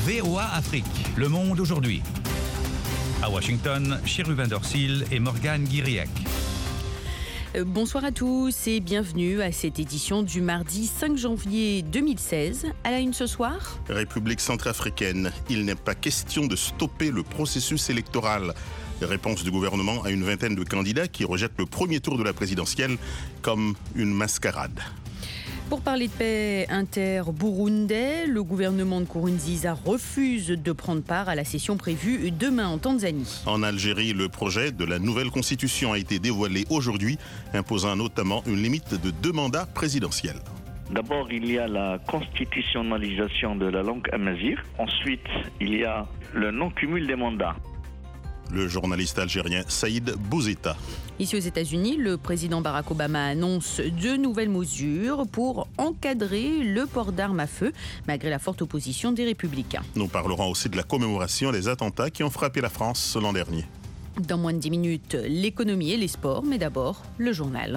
VOA Afrique, le monde aujourd'hui. À Washington, Chérubin Dorsil et Morgane Guiriec. Bonsoir à tous et bienvenue à cette édition du mardi 5 janvier 2016. À la une ce soir. République centrafricaine, il n'est pas question de stopper le processus électoral. Réponse du gouvernement à une vingtaine de candidats qui rejettent le premier tour de la présidentielle comme une mascarade. Pour parler de paix inter-burundais, le gouvernement de Nkurunziza refuse de prendre part à la session prévue demain en Tanzanie. En Algérie, le projet de la nouvelle constitution a été dévoilé aujourd'hui, imposant notamment une limite de 2 mandats présidentiels. D'abord, il y a la constitutionnalisation de la langue amazigh. Ensuite, il y a le non-cumul des mandats. Le journaliste algérien Saïd Bouzita. Ici aux États-Unis, le président Barack Obama annonce de nouvelles mesures pour encadrer le port d'armes à feu, malgré la forte opposition des Républicains. Nous parlerons aussi de la commémoration des attentats qui ont frappé la France l'an dernier. Dans moins de 10 minutes, l'économie et les sports, mais d'abord, le journal.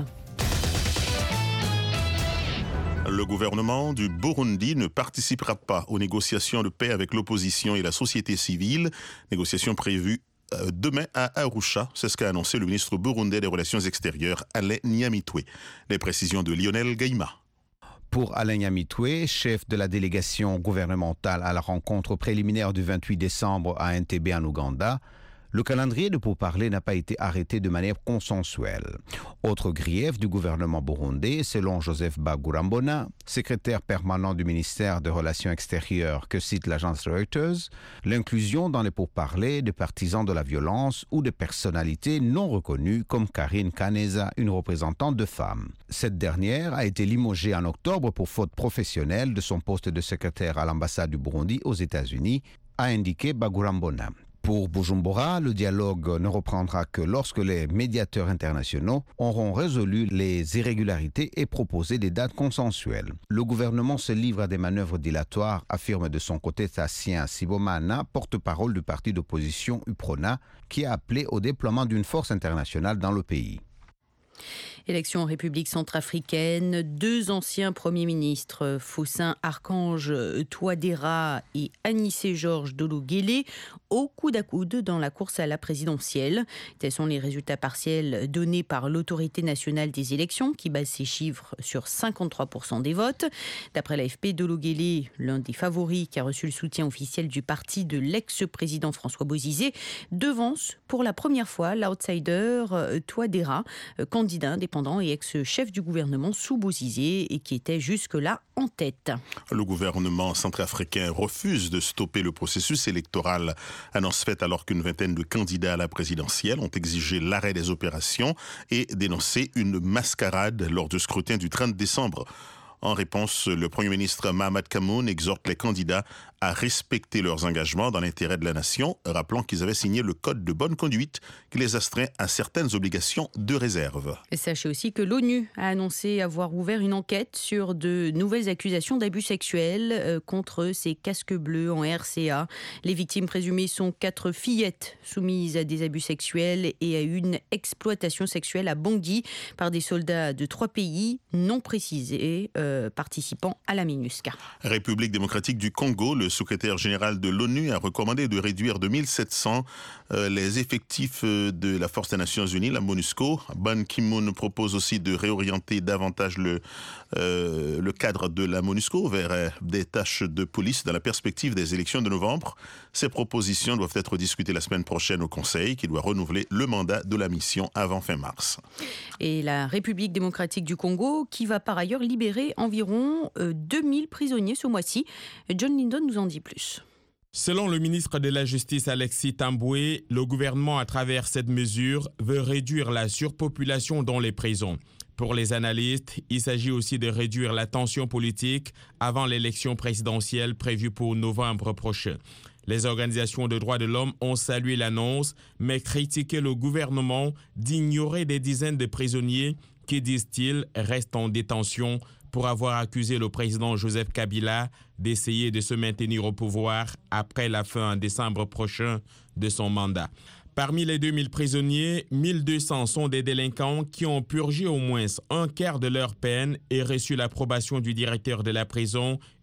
Le gouvernement du Burundi ne participera pas aux négociations de paix avec l'opposition et la société civile, négociations prévues demain à Arusha, c'est ce qu'a annoncé le ministre burundais des Relations extérieures, Alain Nyamitwe. Les précisions de Lionel Gaïma. Pour Alain Nyamitwe, chef de la délégation gouvernementale à la rencontre préliminaire du 28 décembre à Entebbe en Ouganda, le calendrier de pourparlers n'a pas été arrêté de manière consensuelle. Autre grief du gouvernement burundais, selon Joseph Bagurambona, secrétaire permanent du ministère des Relations extérieures que cite l'agence Reuters, l'inclusion dans les pourparlers de partisans de la violence ou de personnalités non reconnues comme Karine Kaneza, une représentante de femmes. Cette dernière a été limogée en octobre pour faute professionnelle de son poste de secrétaire à l'ambassade du Burundi aux États-Unis, a indiqué Bagurambona. Pour Bujumbura, le dialogue ne reprendra que lorsque les médiateurs internationaux auront résolu les irrégularités et proposé des dates consensuelles. Le gouvernement se livre à des manœuvres dilatoires, affirme de son côté Tassien Sibomana, porte-parole du parti d'opposition UPRONA, qui a appelé au déploiement d'une force internationale dans le pays. Élection en République centrafricaine, 2 anciens premiers ministres, Faustin Archange Touadéra et Anissé Georges Dolo-Guélé, au coude à coude dans la course à la présidentielle. Tels sont les résultats partiels donnés par l'autorité nationale des élections, qui base ses chiffres sur 53% des votes. D'après l'AFP, Dolo-Guélé, l'un des favoris qui a reçu le soutien officiel du parti de l'ex-président François Bozizé, devance pour la première fois l'outsider Touadéra, candidat indépendant et ex-chef du gouvernement sous Bozizé et qui était jusque-là en tête. Le gouvernement centrafricain refuse de stopper le processus électoral. Annonce faite alors qu'une vingtaine de candidats à la présidentielle ont exigé l'arrêt des opérations et dénoncé une mascarade lors du scrutin du 30 décembre. En réponse, le Premier ministre Mahamat Kamoun exhorte les candidats à respecter leurs engagements dans l'intérêt de la nation, rappelant qu'ils avaient signé le code de bonne conduite qui les astreint à certaines obligations de réserve. Et sachez aussi que l'ONU a annoncé avoir ouvert une enquête sur de nouvelles accusations d'abus sexuels contre ces casques bleus en RCA. Les victimes présumées sont 4 fillettes soumises à des abus sexuels et à une exploitation sexuelle à Bangui par des soldats de 3 pays non précisés participant à la MINUSCA. République démocratique du Congo, le secrétaire général de l'ONU a recommandé de réduire de 1700 les effectifs de la Force des Nations Unies, la MONUSCO. Ban Ki-moon propose aussi de réorienter davantage le cadre de la MONUSCO vers des tâches de police dans la perspective des élections de novembre. Ces propositions doivent être discutées la semaine prochaine au Conseil, qui doit renouveler le mandat de la mission avant fin mars. Et la République démocratique du Congo, qui va par ailleurs libérer environ 2000 prisonniers ce mois-ci. John Lindon nous en dit plus. Selon le ministre de la Justice Alexis Tamboué, le gouvernement, à travers cette mesure, veut réduire la surpopulation dans les prisons. Pour les analystes, il s'agit aussi de réduire la tension politique avant l'élection présidentielle prévue pour novembre prochain. Les organisations de droits de l'homme ont salué l'annonce, mais critiqué le gouvernement d'ignorer des dizaines de prisonniers qui, disent-ils, restent en détention pour avoir accusé le président Joseph Kabila d'essayer de se maintenir au pouvoir après la fin en décembre prochain de son mandat. Parmi les 2000 prisonniers, 1200 sont des délinquants qui ont purgé au moins un quart de leur peine et reçu l'approbation du directeur de la prison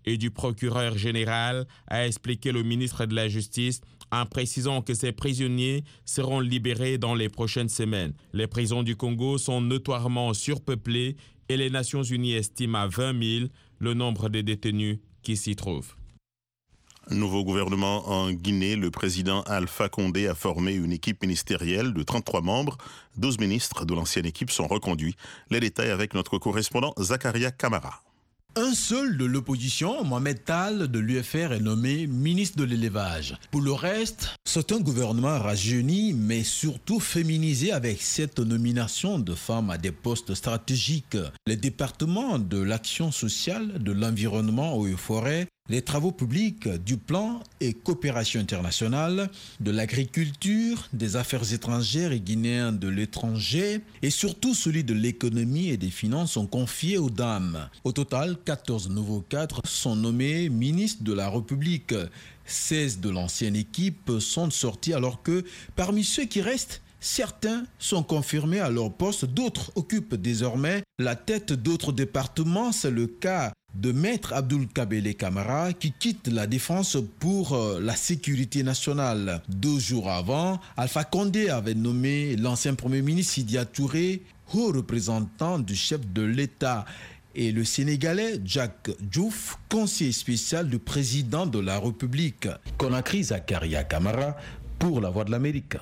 et du procureur général, a expliqué le ministre de la Justice en précisant que ces prisonniers seront libérés dans les prochaines semaines. Les prisons du Congo sont notoirement surpeuplées et les Nations Unies estiment à 20 000 le nombre de détenus qui s'y trouvent. Nouveau gouvernement en Guinée, le président Alpha Condé a formé une équipe ministérielle de 33 membres. 12 ministres de l'ancienne équipe sont reconduits. Les détails avec notre correspondant Zakaria Kamara. Un seul de l'opposition, Mohamed Tal de l'UFR, est nommé ministre de l'élevage. Pour le reste, c'est un gouvernement rajeuni, mais surtout féminisé avec cette nomination de femmes à des postes stratégiques. Les départements de l'action sociale, de l'environnement aux forêts, les travaux publics, du plan et coopération internationale, de l'agriculture, des affaires étrangères et guinéens de l'étranger, et surtout celui de l'économie et des finances sont confiés aux dames. Au total, 14 nouveaux cadres sont nommés ministres de la République. 16 de l'ancienne équipe sont sortis alors que parmi ceux qui restent, certains sont confirmés à leur poste, d'autres occupent désormais la tête d'autres départements. C'est le cas de Maître Abdoul Kabele Kamara qui quitte la défense pour la sécurité nationale. 2 jours avant, Alpha Condé avait nommé l'ancien Premier ministre Sidya Touré haut représentant du chef de l'État et le Sénégalais Jack Diouf, conseiller spécial du président de la République. Conakry, Zakaria Kamara pour la Voix de l'Amérique.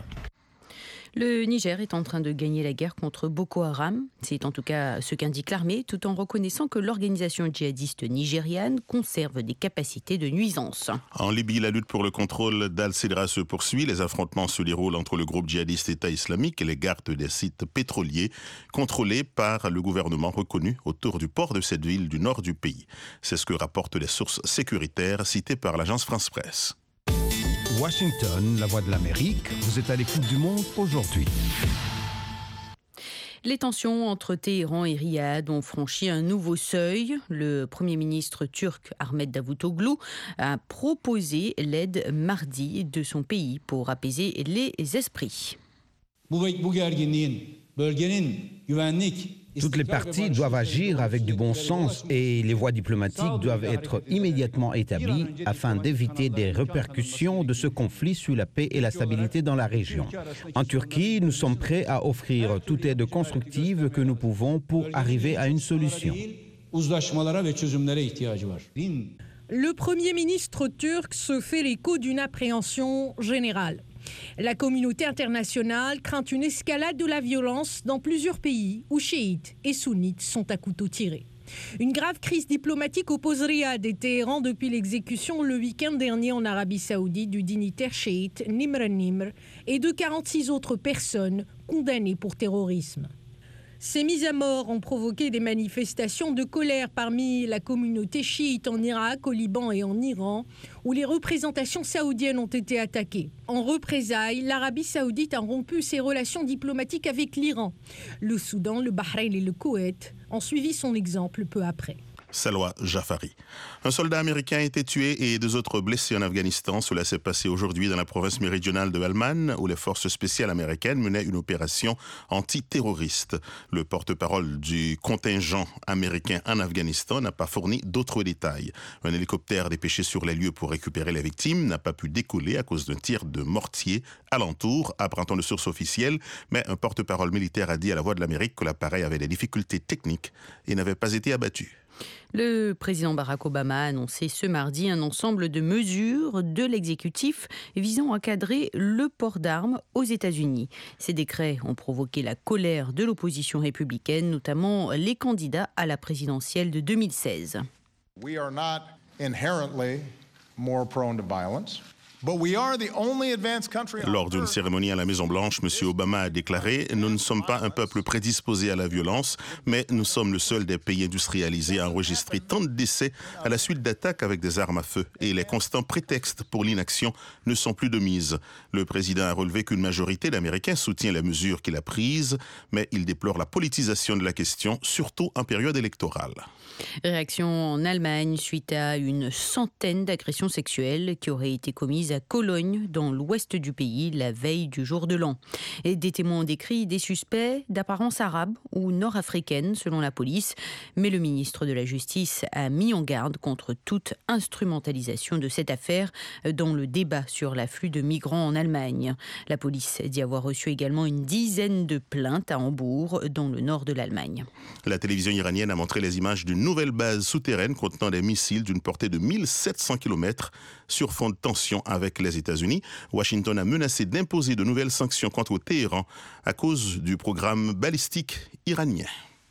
Le Niger est en train de gagner la guerre contre Boko Haram. C'est en tout cas ce qu'indique l'armée, tout en reconnaissant que l'organisation djihadiste nigériane conserve des capacités de nuisance. En Libye, la lutte pour le contrôle d'Al-Sidra se poursuit. Les affrontements se déroulent entre le groupe djihadiste État islamique et les gardes des sites pétroliers contrôlés par le gouvernement reconnu autour du port de cette ville du nord du pays. C'est ce que rapportent les sources sécuritaires citées par l'agence France-Presse. Washington, la Voix de l'Amérique, vous êtes à l'écoute du monde aujourd'hui. Les tensions entre Téhéran et Riyad ont franchi un nouveau seuil. Le Premier ministre turc Ahmet Davutoglu a proposé l'aide mardi de son pays pour apaiser les esprits. Toutes les parties doivent agir avec du bon sens et les voies diplomatiques doivent être immédiatement établies afin d'éviter des répercussions de ce conflit sur la paix et la stabilité dans la région. En Turquie, nous sommes prêts à offrir toute aide constructive que nous pouvons pour arriver à une solution. Le Premier ministre turc se fait l'écho d'une appréhension générale. La communauté internationale craint une escalade de la violence dans plusieurs pays où chiites et sunnites sont à couteau tiré. Une grave crise diplomatique oppose Riyad et Téhéran depuis l'exécution le week-end dernier en Arabie Saoudite du dignitaire chiite Nimr al-Nimr et de 46 autres personnes condamnées pour terrorisme. Ces mises à mort ont provoqué des manifestations de colère parmi la communauté chiite en Irak, au Liban et en Iran, où les représentations saoudiennes ont été attaquées. En représailles, l'Arabie saoudite a rompu ses relations diplomatiques avec l'Iran. Le Soudan, le Bahreïn et le Koweït ont suivi son exemple peu après. Salwa Jafari. Un soldat américain a été tué et 2 autres blessés en Afghanistan. Cela s'est passé aujourd'hui dans la province méridionale de Helmand, où les forces spéciales américaines menaient une opération antiterroriste. Le porte-parole du contingent américain en Afghanistan n'a pas fourni d'autres détails. Un hélicoptère dépêché sur les lieux pour récupérer les victimes n'a pas pu décoller à cause d'un tir de mortier alentour, apprend-on de sources officielles, mais un porte-parole militaire a dit à la Voix de l'Amérique que l'appareil avait des difficultés techniques et n'avait pas été abattu. Le président Barack Obama a annoncé ce mardi un ensemble de mesures de l'exécutif visant à cadrer le port d'armes aux États-Unis. Ces décrets ont provoqué la colère de l'opposition républicaine, notamment les candidats à la présidentielle de 2016. We are not inherently more prone to violence. Lors d'une cérémonie à la Maison-Blanche, M. Obama a déclaré « Nous ne sommes pas un peuple prédisposé à la violence, mais nous sommes le seul des pays industrialisés à enregistrer tant de décès à la suite d'attaques avec des armes à feu. Et les constants prétextes pour l'inaction ne sont plus de mise. » Le président a relevé qu'une majorité d'Américains soutient les mesures qu'il a prises, mais il déplore la politisation de la question, surtout en période électorale. Réaction en Allemagne suite à une centaine d'agressions sexuelles qui auraient été commises à Cologne, dans l'ouest du pays, la veille du jour de l'an. Et des témoins ont décrit des suspects d'apparence arabe ou nord-africaine, selon la police. Mais le ministre de la Justice a mis en garde contre toute instrumentalisation de cette affaire dans le débat sur l'afflux de migrants en Allemagne. La police dit avoir reçu également une dizaine de plaintes à Hambourg, dans le nord de l'Allemagne. La télévision iranienne a montré les images d'une nouvelle base souterraine contenant des missiles d'une portée de 1700 km sur fond de tension avec les États-Unis. Washington a menacé d'imposer de nouvelles sanctions contre Téhéran à cause du programme balistique iranien.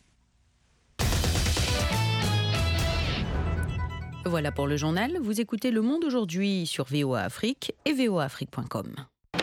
Voilà pour le journal. Vous écoutez Le Monde aujourd'hui sur VOA Afrique et voaafrique.com.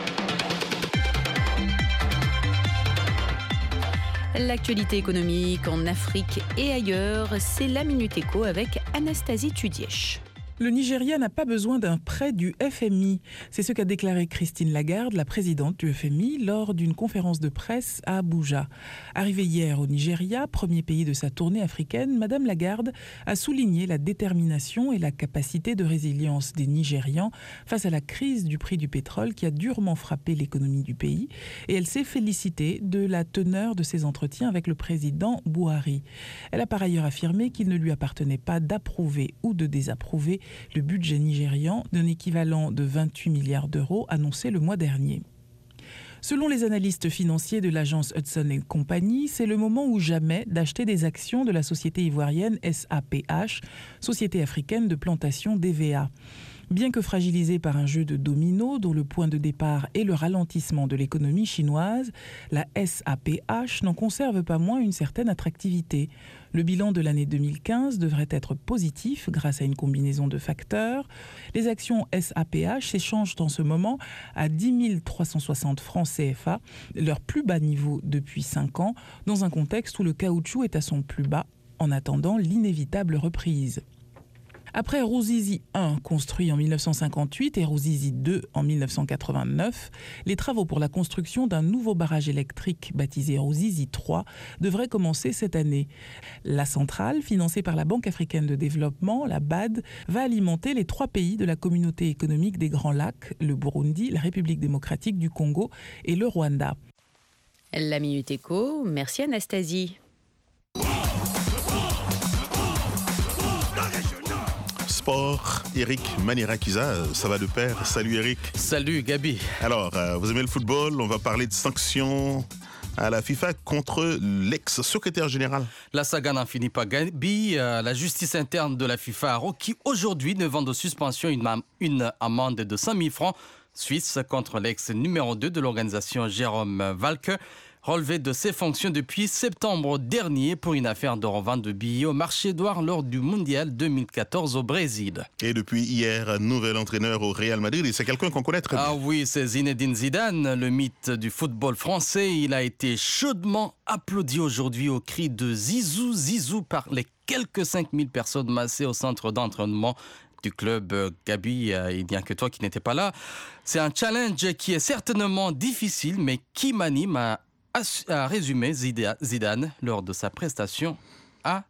L'actualité économique en Afrique et ailleurs, c'est la Minute Éco avec Anastasie Tudièche. Le Nigeria n'a pas besoin d'un prêt du FMI. C'est ce qu'a déclaré Christine Lagarde, la présidente du FMI, lors d'une conférence de presse à Abuja. Arrivée hier au Nigeria, premier pays de sa tournée africaine, Madame Lagarde a souligné la détermination et la capacité de résilience des Nigérians face à la crise du prix du pétrole qui a durement frappé l'économie du pays. Et elle s'est félicitée de la teneur de ses entretiens avec le président Buhari. Elle a par ailleurs affirmé qu'il ne lui appartenait pas d'approuver ou de désapprouver le budget nigérian d'un équivalent de 28 milliards d'euros annoncé le mois dernier. Selon les analystes financiers de l'agence Hudson & Company, c'est le moment ou jamais d'acheter des actions de la société ivoirienne SAPH, Société africaine de plantation d'EVA. Bien que fragilisée par un jeu de dominos dont le point de départ est le ralentissement de l'économie chinoise, la SAPH n'en conserve pas moins une certaine attractivité. Le bilan de l'année 2015 devrait être positif grâce à une combinaison de facteurs. Les actions SAPH s'échangent en ce moment à 10 360 francs CFA, leur plus bas niveau depuis 5 ans, dans un contexte où le caoutchouc est à son plus bas, en attendant l'inévitable reprise. Après Ruzizi 1, construit en 1958, et Ruzizi 2 en 1989, les travaux pour la construction d'un nouveau barrage électrique baptisé Ruzizi 3 devraient commencer cette année. La centrale, financée par la Banque africaine de développement, la BAD, va alimenter les 3 pays de la communauté économique des Grands Lacs, le Burundi, la République démocratique du Congo et le Rwanda. La Minute Éco, merci Anastasie. Sport, Eric Manirakiza, ça va de pair. Salut Eric. Salut Gabi. Alors, vous aimez le football, on va parler de sanctions à la FIFA contre l'ex-secrétaire général. La saga n'en finit pas, Gabi. La justice interne de la FIFA a requis aujourd'hui 9 ans de suspension, une amende de 100 000 francs suisses contre l'ex-numéro 2 de l'organisation Jérôme Valque, relevé de ses fonctions depuis septembre dernier pour une affaire de revente de billets au marché noir lors du Mondial 2014 au Brésil. Et depuis hier, nouvel entraîneur au Real Madrid, et c'est quelqu'un qu'on connaît très bien. Ah oui, c'est Zinedine Zidane, le mythe du football français. Il a été chaudement applaudi aujourd'hui au cri de Zizou, Zizou par les quelques 5000 personnes massées au centre d'entraînement du club. Gabi, il n'y a que toi qui n'étais pas là. C'est un challenge qui est certainement difficile, mais qui m'anime à résumer Zidane lors de sa présentation à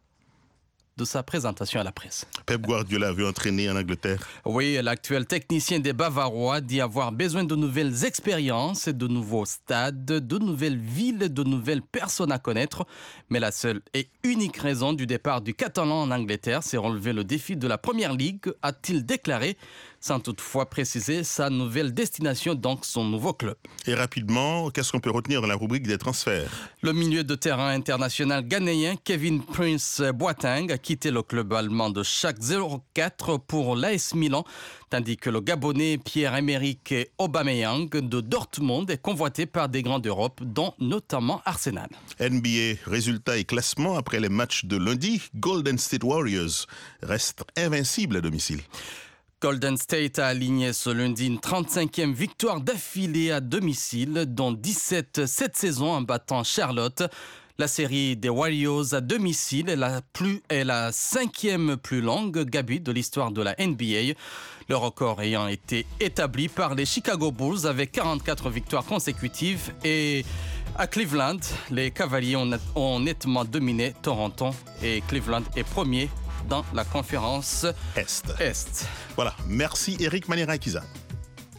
la presse. Pep Guardiola veut entraîner en Angleterre. Oui, l'actuel technicien des Bavarois dit avoir besoin de nouvelles expériences, de nouveaux stades, de nouvelles villes, de nouvelles personnes à connaître. Mais la seule et unique raison du départ du Catalan en Angleterre, c'est relever le défi de la Première Ligue, a-t-il déclaré, sans toutefois préciser sa nouvelle destination, donc son nouveau club. Et rapidement, qu'est-ce qu'on peut retenir dans la rubrique des transferts ? Le milieu de terrain international ghanéen Kevin Prince Boateng a quitté le club allemand de Schalke 04 pour l'AS Milan, tandis que le Gabonais Pierre-Emerick Aubameyang de Dortmund est convoité par des grands d'Europe, dont notamment Arsenal. NBA, résultats et classement après les matchs de lundi. Golden State Warriors restent invincibles à domicile. Golden State a aligné ce lundi une 35e victoire d'affilée à domicile, dont 17 cette saison en battant Charlotte. La série des Warriors à domicile est la 5e plus longue, Gabi, de l'histoire de la NBA. Le record ayant été établi par les Chicago Bulls avec 44 victoires consécutives. Et à Cleveland, les Cavaliers ont nettement dominé Toronto et Cleveland est premier dans la conférence Est. Voilà, merci Eric Manirakiza.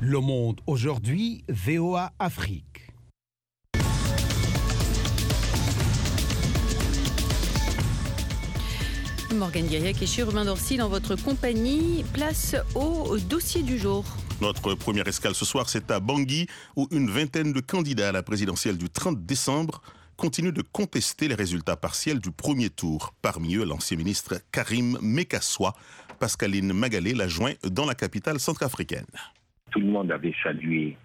Le Monde aujourd'hui, VOA Afrique. Morgane Guiriac et Chérubin Dorsil en votre compagnie. Place au dossier du jour. Notre première escale ce soir, c'est à Bangui, où une vingtaine de candidats à la présidentielle du 30 décembre continuent de contester les résultats partiels du premier tour. Parmi eux, l'ancien ministre Karim Mekassoua. Pascaline Magalé l'a joint dans la capitale centrafricaine. Tout le monde avait salué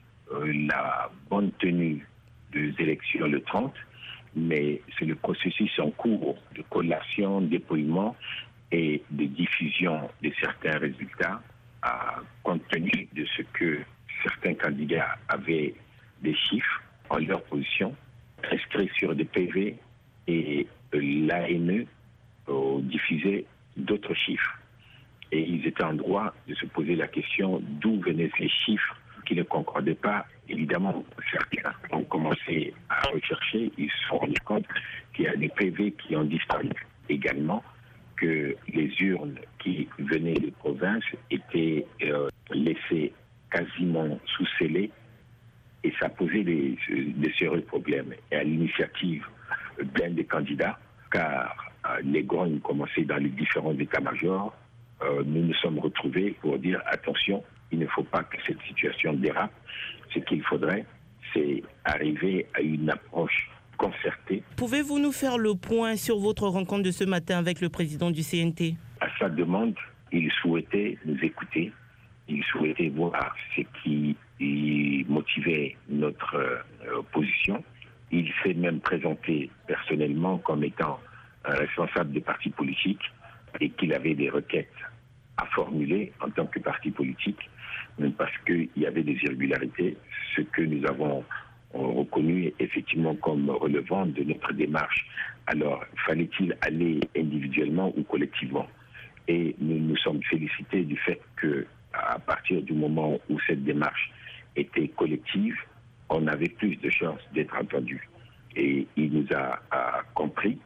la bonne tenue des élections le 30, mais c'est le processus en cours de collation, dépouillement et de diffusion de certains résultats, compte tenu de ce que certains candidats avaient des chiffres en leur position, inscrits sur des PV, et l'ANE diffusait d'autres chiffres. Et ils étaient en droit de se poser la question d'où venaient ces chiffres qui ne concordaient pas. Évidemment, certains ont commencé à rechercher, ils se sont rendus compte qu'il y a des PV qui ont disparu. Également, que les urnes qui venaient des provinces étaient laissées quasiment sous-scellées, et ça posait des sérieux problèmes. Et à l'initiative d'un des candidats, car les grognes commençaient dans les différents états-majors, nous nous sommes retrouvés pour dire attention, il ne faut pas que cette situation dérape. Ce qu'il faudrait, c'est arriver à une approche concertée. Pouvez-vous nous faire le point sur votre rencontre de ce matin avec le président du CNT? À sa demande, il souhaitait nous écouter, il souhaitait voir ce qui motivait notre position. Il s'est même présenté personnellement comme étant un responsable de parti politique et qu'il avait des requêtes à formuler en tant que parti politique, parce qu'il y avait des irrégularités, ce que nous avons reconnu effectivement comme relevant de notre démarche. Alors, fallait-il aller individuellement ou collectivement? Et nous nous sommes félicités du fait qu'à partir du moment où cette démarche était collective, on avait plus de chances d'être entendu. Et il nous a compris.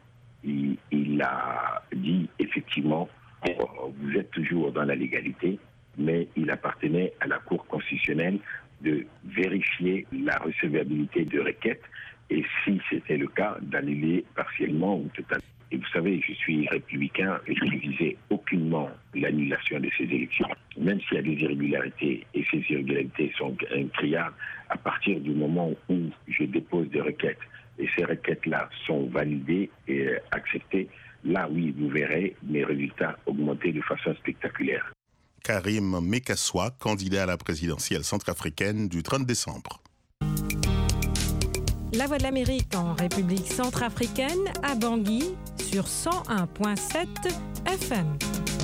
Il a dit effectivement, vous êtes toujours dans la légalité, mais il appartenait à la Cour constitutionnelle de vérifier la recevabilité de requêtes et si c'était le cas, d'annuler partiellement ou totalement. Et vous savez, je suis républicain et je ne visais aucunement l'annulation de ces élections, même s'il y a des irrégularités, et ces irrégularités sont criardes à partir du moment où je dépose des requêtes. Et ces requêtes-là sont validées et acceptées. Là, oui, vous verrez mes résultats augmenter de façon spectaculaire. Karim Mekassoua, candidat à la présidentielle centrafricaine du 30 décembre. La Voix de l'Amérique en République centrafricaine, à Bangui, sur 101.7 FM.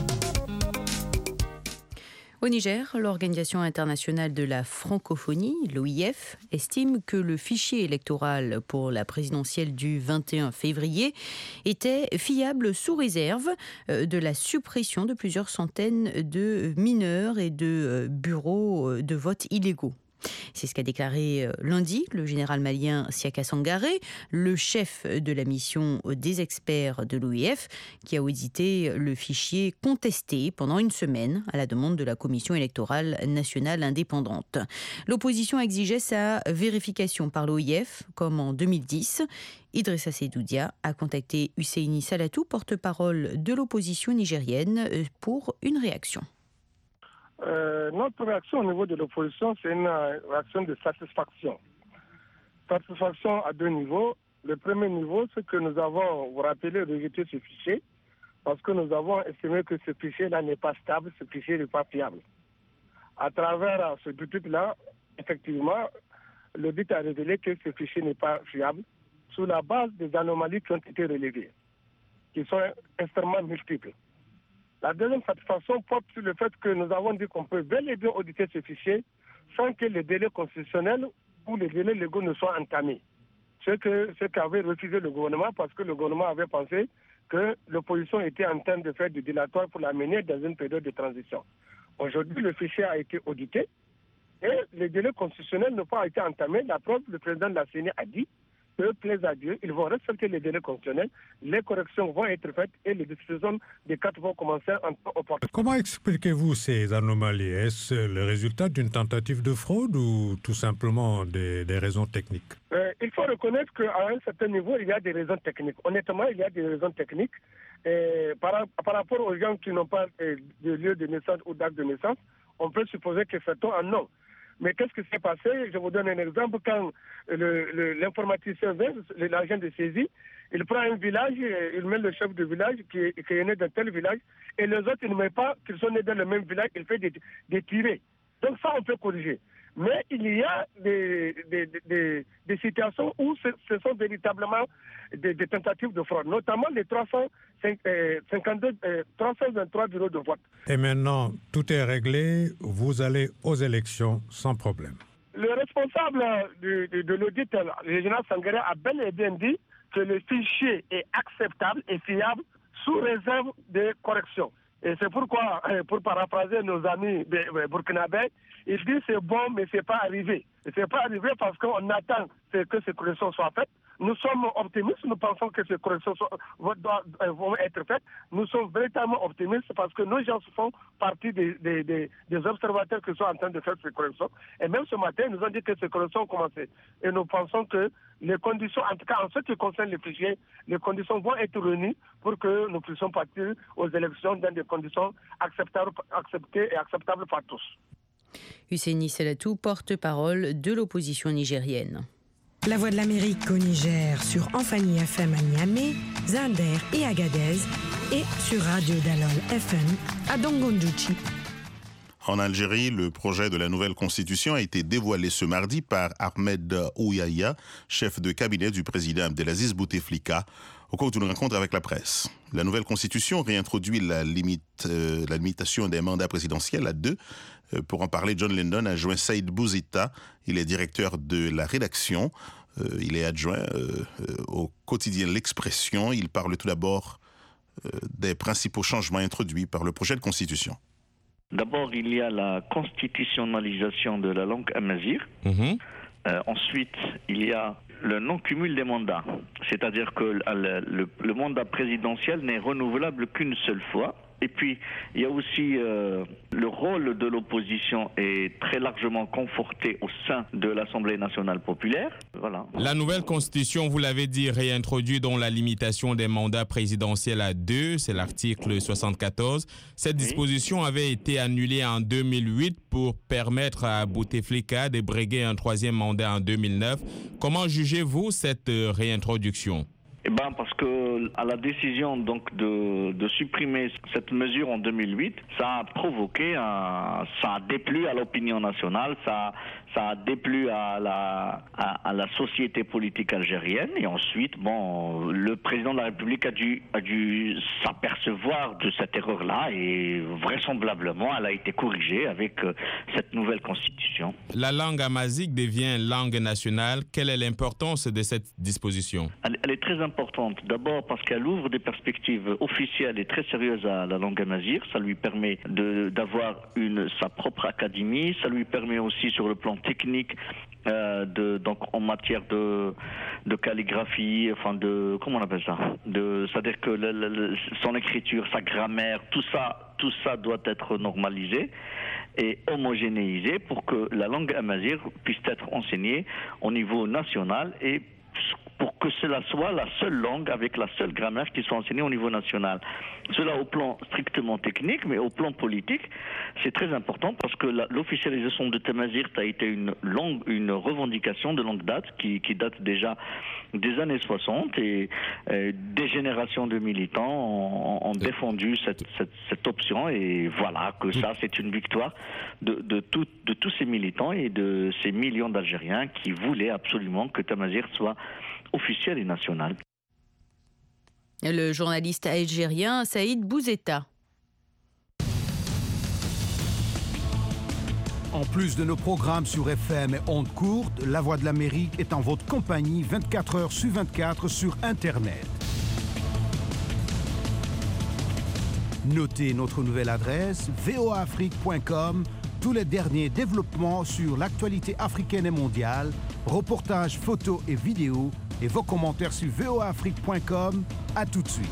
Au Niger, l'Organisation internationale de la francophonie, l'OIF, estime que le fichier électoral pour la présidentielle du 21 février était fiable sous réserve de la suppression de plusieurs centaines de mineurs et de bureaux de vote illégaux. C'est ce qu'a déclaré lundi le général malien Siaka Sangaré, le chef de la mission des experts de l'OIF, qui a audité le fichier contesté pendant une semaine à la demande de la Commission électorale nationale indépendante. L'opposition exigeait sa vérification par l'OIF, comme en 2010. Idrissa Seydoudia a contacté Husseini Salatou, porte-parole de l'opposition nigérienne, pour une réaction. Notre réaction au niveau de l'opposition, c'est une réaction de satisfaction. Satisfaction à deux niveaux. Le premier niveau, c'est que nous avons, vous rappelez, rejeté ce fichier parce que nous avons estimé que ce fichier-là n'est pas stable, ce fichier n'est pas fiable. À travers ce but-là, effectivement, l'audit a révélé que ce fichier n'est pas fiable sur la base des anomalies qui ont été relevées, qui sont extrêmement multiples. La deuxième satisfaction porte sur le fait que nous avons dit qu'on peut bel et bien auditer ce fichier sans que les délais constitutionnels ou les délais légaux ne soient entamés. Ce qu'avait refusé le gouvernement parce que le gouvernement avait pensé que l'opposition était en train de faire du dilatoire pour la mener dans une période de transition. Aujourd'hui, le fichier a été audité et les délais constitutionnels n'ont pas été entamés. La preuve, le président de la CENI a dit eux plaisent à Dieu, ils vont respecter les délais constitutionnels, les corrections vont être faites et les discussions des cartes vont commencer en temps opportun. Comment expliquez-vous ces anomalies? Est-ce le résultat d'une tentative de fraude ou tout simplement des raisons techniques? Il faut reconnaître qu'à un certain niveau, il y a des raisons techniques. Honnêtement, il y a des raisons techniques. Par rapport aux gens qui n'ont pas de lieu de naissance ou d'acte de naissance, on peut supposer que c'est un non. Mais qu'est-ce qui s'est passé? Je vous donne un exemple. Quand l'informaticien vient, l'agent de saisie, il prend un village, il met le chef de village qui est né dans tel village, et les autres, il ne met pas qu'ils sont nés dans le même village, il fait des tirés. Donc ça, on peut corriger. Mais il y a des situations où ce sont véritablement des tentatives de fraude, notamment les 323 bureaux de vote. Et maintenant, tout est réglé, vous allez aux élections sans problème. Le responsable de l'audit, le général Sangaré, a bel et bien dit que le fichier est acceptable et fiable sous réserve de corrections. Et c'est pourquoi, pour paraphraser nos amis burkinabés, il dit c'est bon, mais c'est pas arrivé. Et c'est pas arrivé parce qu'on attend que ces corrections soient faites. Nous sommes optimistes, nous pensons que ces corrections vont être faites. Nous sommes véritablement optimistes parce que nos gens font partie des observateurs qui sont en train de faire ces corrections. Et même ce matin, ils nous ont dit que ces corrections ont commencé. Et nous pensons que les conditions, en tout cas en ce qui concerne les fichiers, les conditions vont être réunies pour que nous puissions partir aux élections dans des conditions acceptées et acceptables par tous. Husseini Selatou, porte-parole de l'opposition nigérienne. La Voix de l'Amérique au Niger sur Amphani FM à Niamey, Zinder et Agadez et sur Radio Dalol FM à Dongondouchi. En Algérie, le projet de la nouvelle constitution a été dévoilé ce mardi par Ahmed Ouyaya, chef de cabinet du président Abdelaziz Bouteflika, au cours d'une rencontre avec la presse. La nouvelle constitution réintroduit la limitation des mandats présidentiels à 2. Pour en parler, John Lendon a joint Saïd Bouzita. Il est directeur de la rédaction. Il est adjoint au quotidien L'Expression. Il parle tout d'abord des principaux changements introduits par le projet de constitution. D'abord, il y a la constitutionnalisation de la langue amazigh. Ensuite, il y a le non-cumul des mandats. C'est-à-dire que le mandat présidentiel n'est renouvelable qu'une seule fois. Et puis, il y a aussi le rôle de l'opposition est très largement conforté au sein de l'Assemblée nationale populaire. Voilà. La nouvelle constitution, vous l'avez dit, réintroduit dans la limitation des mandats présidentiels à 2, c'est l'article 74. Cette disposition avait été annulée en 2008 pour permettre à Bouteflika de briguer un 3e mandat en 2009. Comment jugez-vous cette réintroduction ? Parce que à la décision donc de supprimer cette mesure en 2008, ça a provoqué, ça a déplu à l'opinion nationale, ça a déplu à la société politique algérienne. Et ensuite, le président de la République a dû s'apercevoir de cette erreur-là et vraisemblablement, elle a été corrigée avec cette nouvelle constitution. La langue amazigh devient langue nationale. Quelle est l'importance de cette disposition ? Elle est très importante. D'abord parce qu'elle ouvre des perspectives officielles et très sérieuses à la langue amazigh. Ça lui permet d'avoir sa propre académie. Ça lui permet aussi sur le plan technique, donc en matière de calligraphie, comment on appelle ça, c'est-à-dire que son écriture, sa grammaire, tout ça doit être normalisé et homogénéisé pour que la langue amazigh puisse être enseignée au niveau national et pour que cela soit la seule langue avec la seule grammaire qui soit enseignée au niveau national. Cela au plan strictement technique, mais au plan politique, c'est très important parce que l'officialisation de Tamazight a été une revendication de longue date qui date déjà des années 60 et des générations de militants ont défendu cette option et voilà que ça c'est une victoire de tous ces militants et de ces millions d'Algériens qui voulaient absolument que Tamazight soit officiel et national. Le journaliste algérien Saïd Bouzeta. En plus de nos programmes sur FM et ondes courtes, La Voix de l'Amérique est en votre compagnie 24 heures sur 24 sur Internet. Notez notre nouvelle adresse voaafrique.com. Tous les derniers développements sur l'actualité africaine et mondiale, reportages, photos et vidéos, et vos commentaires sur voaafrique.com. À tout de suite.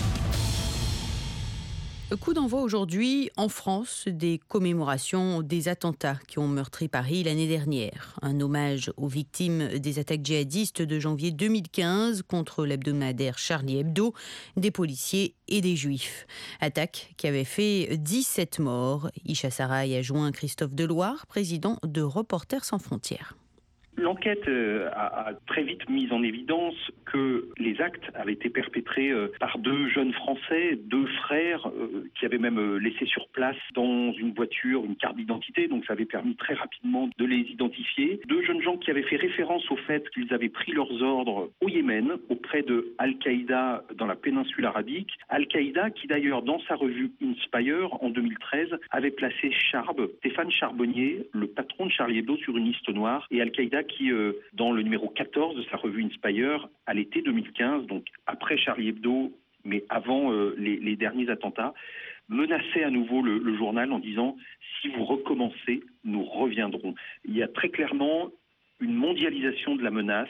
Coup d'envoi aujourd'hui en France des commémorations des attentats qui ont meurtri Paris l'année dernière. Un hommage aux victimes des attaques djihadistes de janvier 2015 contre l'hebdomadaire Charlie Hebdo, des policiers et des juifs. Attaque qui avait fait 17 morts. Isha Saraï a joint Christophe Deloire, président de Reporters sans frontières. L'enquête a très vite mis en évidence que les actes avaient été perpétrés par deux jeunes Français, deux frères, qui avaient même laissé sur place dans une voiture une carte d'identité, donc ça avait permis très rapidement de les identifier. Deux jeunes gens qui avaient fait référence au fait qu'ils avaient pris leurs ordres au Yémen, auprès de Al-Qaïda dans la péninsule arabique. Al-Qaïda qui d'ailleurs dans sa revue Inspire en 2013 avait placé Stéphane Charbonnier, le patron de Charlie Hebdo, sur une liste noire, et Al-Qaïda qui, dans le numéro 14 de sa revue Inspire, à l'été 2015, donc après Charlie Hebdo, mais avant les derniers attentats, menaçait à nouveau le journal en disant « Si vous recommencez, nous reviendrons ». Il y a très clairement une mondialisation de la menace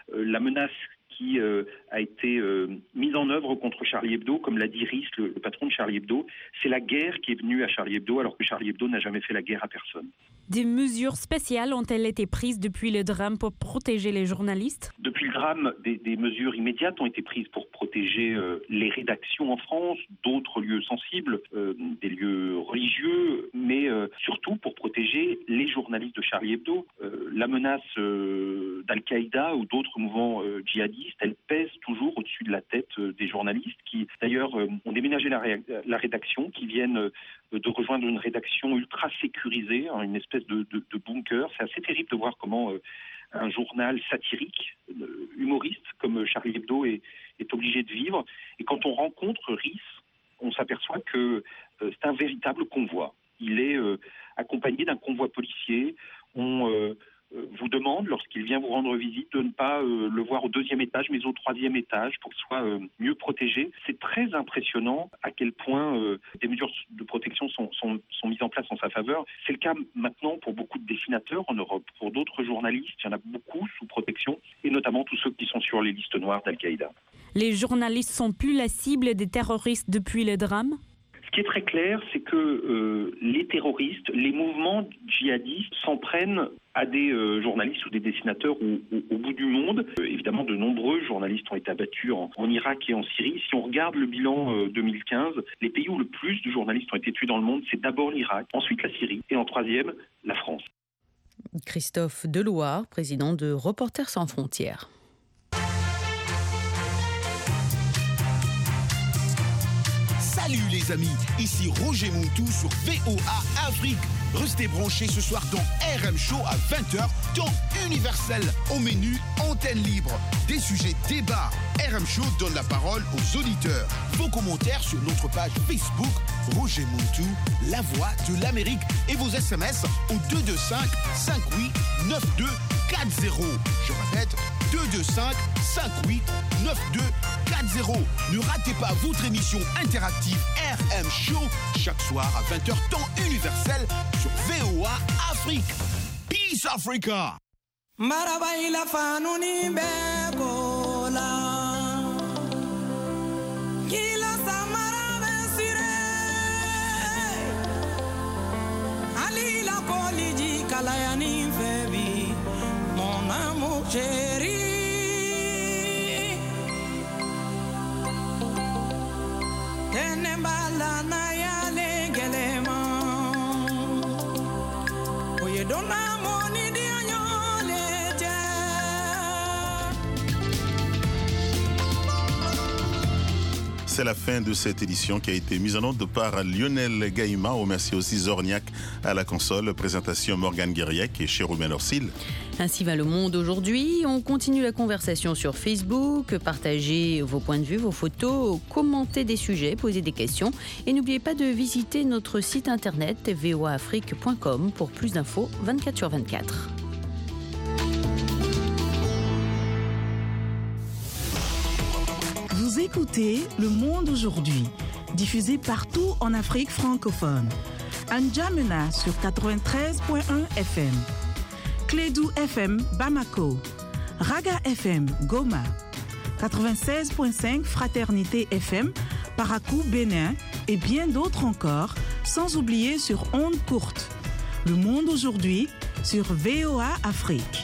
qui a été mise en œuvre contre Charlie Hebdo, comme l'a dit Rhys, le patron de Charlie Hebdo. C'est la guerre qui est venue à Charlie Hebdo, alors que Charlie Hebdo n'a jamais fait la guerre à personne. Des mesures spéciales ont-elles été prises depuis le drame pour protéger les journalistes ? Depuis le drame, des mesures immédiates ont été prises pour protéger les rédactions en France, d'autres lieux sensibles, des lieux religieux, mais surtout pour protéger les journalistes de Charlie Hebdo. La menace d'Al-Qaïda ou d'autres mouvements djihadistes, elle pèse toujours au-dessus de la tête des journalistes qui, d'ailleurs, ont déménagé la rédaction, qui viennent de rejoindre une rédaction ultra sécurisée, une espèce de bunker. C'est assez terrible de voir comment un journal satirique, humoriste, comme Charlie Hebdo est obligé de vivre. Et quand on rencontre Rhys, on s'aperçoit que c'est un véritable convoi. Il est accompagné d'un convoi policier. On vous demande, lorsqu'il vient vous rendre visite, de ne pas le voir au 2e étage, mais au 3e étage, pour qu'il soit mieux protégé. C'est très impressionnant à quel point des mesures de protection sont mises en place en sa faveur. C'est le cas maintenant pour beaucoup de dessinateurs en Europe. Pour d'autres journalistes, il y en a beaucoup sous protection, et notamment tous ceux qui sont sur les listes noires d'Al-Qaïda. Les journalistes sont plus la cible des terroristes depuis le drame ? Ce qui est très clair, c'est que les terroristes, les mouvements djihadistes s'en prennent à des journalistes ou des dessinateurs au bout du monde. Évidemment, de nombreux journalistes ont été abattus en Irak et en Syrie. Si on regarde le bilan 2015, les pays où le plus de journalistes ont été tués dans le monde, c'est d'abord l'Irak, ensuite la Syrie et en 3e, la France. Christophe Deloire, président de Reporters sans frontières. Salut les amis, ici Roger Montou sur VOA Afrique. Restez branchés ce soir dans RM Show à 20h, temps universel. Au menu, antenne libre, des sujets débats. RM Show donne la parole aux auditeurs. Vos commentaires sur notre page Facebook, Roger Montou, la voix de l'Amérique. Et vos SMS au 225 58 92 40. Je répète, 225 58 92 40. Ne ratez pas votre émission interactive RM Show chaque soir à 20h temps universel sur VOA Afrique. Peace Africa. Marabaila fanuni begola. Kila samara besire. Alila koliji kalayani febi. Mon amour chéri. Tenembala na yale gelema. Oye dona moni di anyole. C'est la fin de cette édition qui a été mise en onde par Lionel Gaïma. On remercie aussi Zorniak à la console. Présentation Morgane Guiriec et Chérubin Orsil. Ainsi va le monde aujourd'hui. On continue la conversation sur Facebook. Partagez vos points de vue, vos photos, commentez des sujets, posez des questions. Et n'oubliez pas de visiter notre site internet voaafrique.com pour plus d'infos 24/24. Vous écoutez Le Monde aujourd'hui, diffusé partout en Afrique francophone. À N'Djamena sur 93.1 FM, Clédou FM Bamako, Raga FM, Goma. 96.5 Fraternité FM, Parakou, Bénin et bien d'autres encore, sans oublier sur ondes courtes. Le monde aujourd'hui sur VOA Afrique.